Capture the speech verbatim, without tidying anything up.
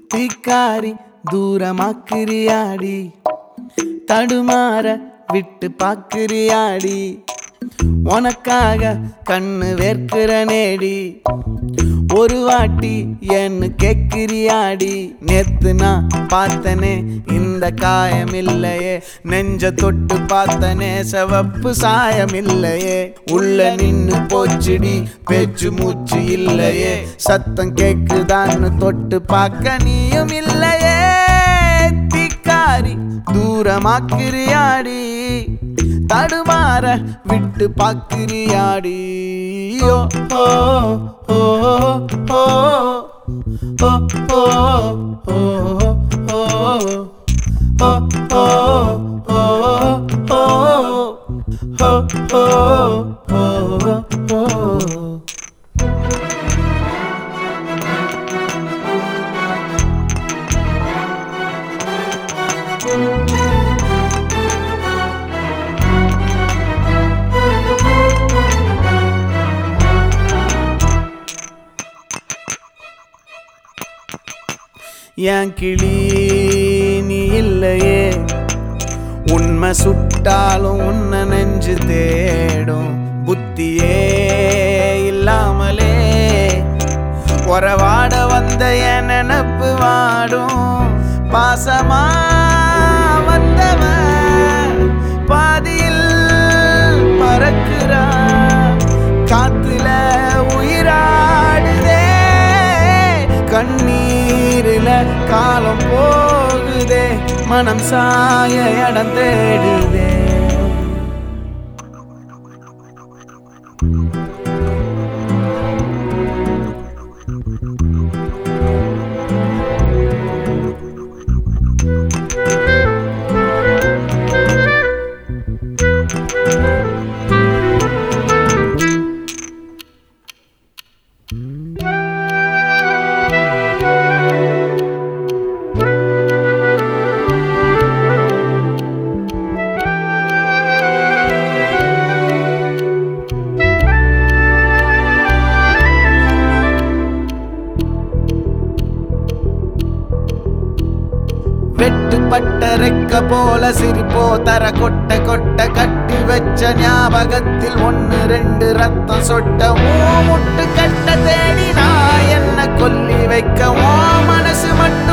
தீக்காரி தூரமாக்குறியாடி, தடுமாற விட்டு பாக்குறியாடி, உனக்காக கண்ணு வேர்க்கிற நேடி, ஒரு வாட்டி என்ன கேக்குறியாடி. நேத்து நான் பார்த்தனே இந்த காயம் இல்லையே, நெஞ்ச தொட்டு பார்த்தனே சிவப்பு சாயம் இல்லையே, உள்ள நின்னு போச்சுடி பேச்சு மூச்சு இல்லையே, சத்தம் கேக்குதான்னு தொட்டு பார்க்க நீயும் இல்லையே. தீக்காரி தூரமாக்குறியாடி, தடுமாற விட்டு பாக்குறியாடி. ஓ ஓ ஓ ஓ ஓ ஓ என் கிளி நீ இல்லையே, உண்மை சுட்டாலும் உன்னை நெஞ்சு தேடும், புத்தியே இல்லாமலே உறவாட வந்த என் நினப்பு வாடும். பாசமா வந்தவன் பாதியில் பறக்குறா, காத்துல உயிராடுதே, கண்ணீரில காலம் போகுதே, மனம் சாய இடம் தேடுதே. வெட்டுப்பட்ட ரெக்க போல சிரிப்போ தர கொட்ட கொட்ட, கட்டி வச்ச ஞாபகத்தில் ஒன்னு ரெண்டு ரத்தம் சொட்ட, ஓ முட்டு கட்ட தேடி நான் என்ன கொல்லி வைக்க, ஓ மனசு மட்டும்